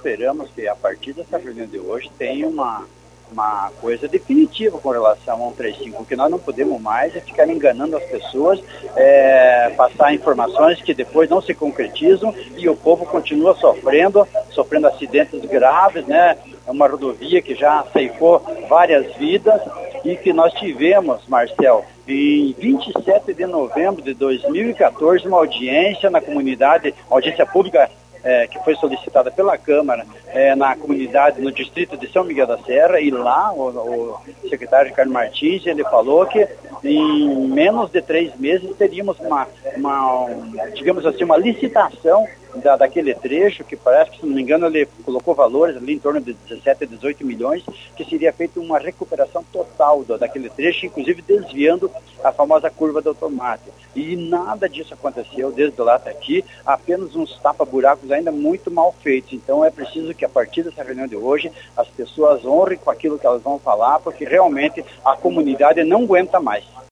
esperamos que a partir dessa reunião de hoje tenha uma coisa definitiva com relação ao 135, que nós não podemos mais ficar enganando as pessoas, passar informações que depois não se concretizam e o povo continua sofrendo acidentes graves, né? É uma rodovia que já ceifou várias vidas e que nós tivemos, Marcel, em 27 de novembro de 2014, uma audiência na comunidade, audiência pública que foi solicitada pela Câmara na comunidade, no distrito de São Miguel da Serra, e lá o secretário Ricardo Martins, ele falou que em menos de 3 meses teríamos digamos assim, uma licitação daquele trecho, que parece que, se não me engano, ele colocou valores ali em torno de 17 a 18 milhões, que seria feita uma recuperação total daquele trecho, inclusive desviando a famosa curva do tomate. E nada disso aconteceu desde lá até aqui, apenas uns tapa-buracos ainda muito mal feitos. Então é preciso que a partir dessa reunião de hoje as pessoas honrem com aquilo que elas vão falar, porque realmente a comunidade não aguenta mais.